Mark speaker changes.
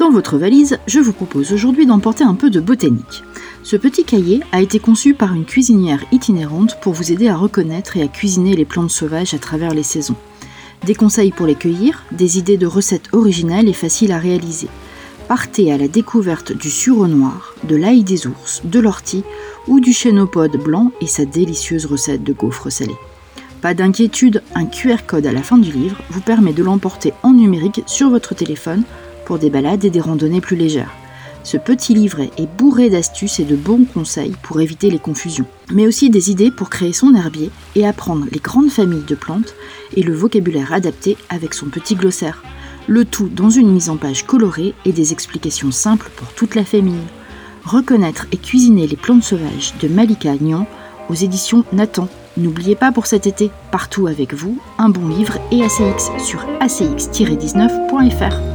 Speaker 1: Dans votre valise, je vous propose aujourd'hui d'emporter un peu de botanique. Ce petit cahier a été conçu par une cuisinière itinérante pour vous aider à reconnaître et à cuisiner les plantes sauvages à travers les saisons. Des conseils pour les cueillir, des idées de recettes originales et faciles à réaliser. Partez à la découverte du sureau noir, de l'ail des ours, de l'ortie ou du chénopode blanc et sa délicieuse recette de gaufres salés. Pas d'inquiétude, un QR code à la fin du livre vous permet de l'emporter en numérique sur votre téléphone pour des balades et des randonnées plus légères. Ce petit livret est bourré d'astuces et de bons conseils pour éviter les confusions, mais aussi des idées pour créer son herbier et apprendre les grandes familles de plantes et le vocabulaire adapté avec son petit glossaire. Le tout dans une mise en page colorée et des explications simples pour toute la famille. Reconnaître et cuisiner les plantes sauvages de Malika Agnon aux éditions Nathan. N'oubliez pas pour cet été, partout avec vous, un bon livre et ACX sur acx-19.fr.